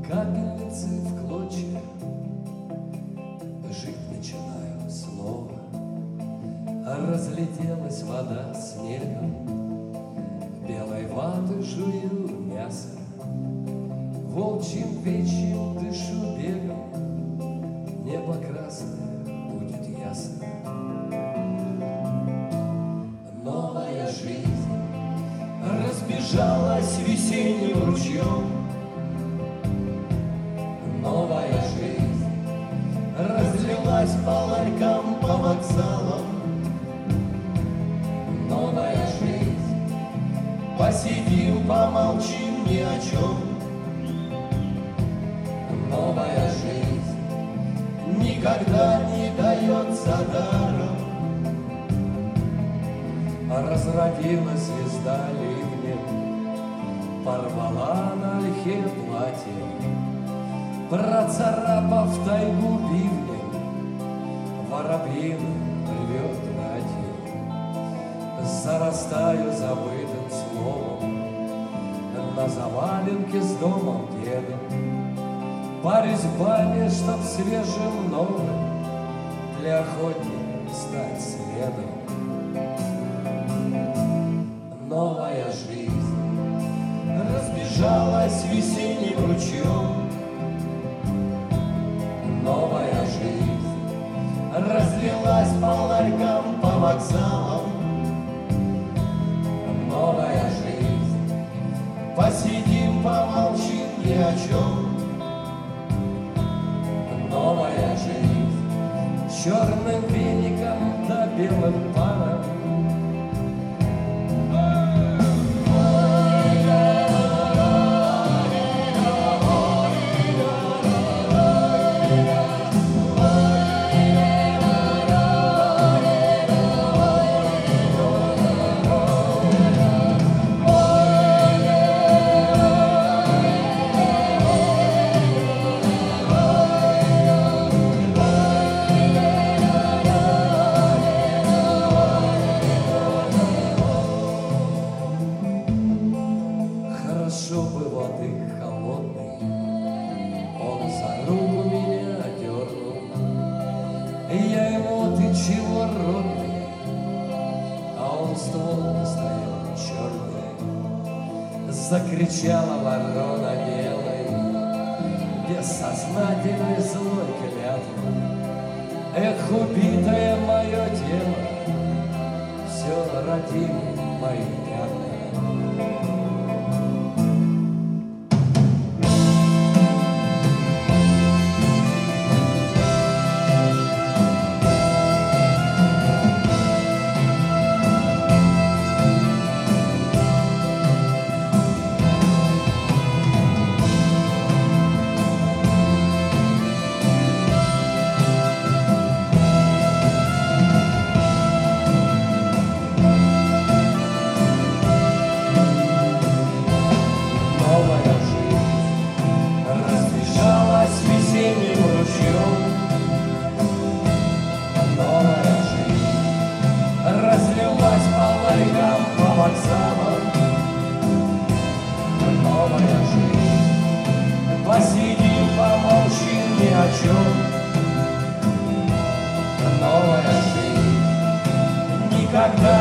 капельницы в клочья, жить начинаю снова. Разлетелась вода снегом, белой ваты жую мясо, волчьим печьим дышу бегом, небо красное будет ясно. Новая жизнь разбежалась весенним ручьем. Новая жизнь разлилась по ларькам, по вокзалам. Новая жизнь, посидим, помолчим ни о чем. Новая жизнь никогда не дается даром. Разродилась звезда ливнем, порвала на ольхе платье, процарапав тайгу бивнем, воробьин рвет братьев. Зарастаю забытым словом на заваленке с домом деда, парюсь в бане, чтоб свежим новым для охотника стать следом. Новая жизнь разбежалась весенним ручьем. Новая жизнь разлилась по ларькам, по вокзалам. Новая жизнь, посидим, помолчим ни о чем. Новая жизнь, черным веником да белым паром. Хорошо бы воды холодной, он за руку меня дернул, и я ему: ты чего, родный? А он ствол настоял черный. Закричала ворона белой, бессознательной злой клятвой: эх, убитое мое тело, все родимые мои пятна. Новая жизнь, посидим, помолчим ни о чем. Новая жизнь никогда